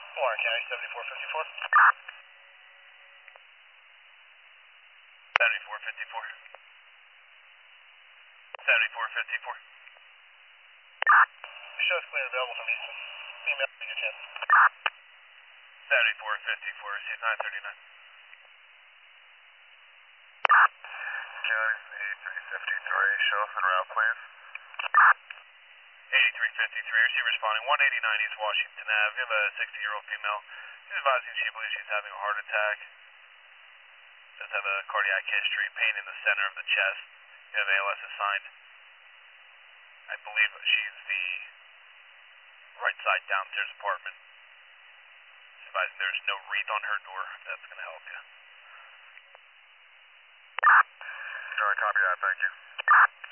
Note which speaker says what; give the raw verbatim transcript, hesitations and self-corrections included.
Speaker 1: Warren County, seventy-four fifty-four.
Speaker 2: seventy-four fifty-four. seventy-four fifty-four.
Speaker 1: Show's clear available from Houston. Email me your chance.
Speaker 2: seventy-four fifty-four, received nine thirty-nine.
Speaker 3: County, eighty-three fifty-three, show us en route, please.
Speaker 2: eighty-three fifty-three, receive responding, one eighty-nine East Washington Avenue. We have a sixty-year-old female. She's advising she believes she's having a heart attack. Does have a cardiac history, pain in the center of the chest. You have A L S assigned. I believe she's the right side downstairs apartment. She's advising there's no wreath on her door, if that's going to help you.
Speaker 3: All right, copy that, thank you.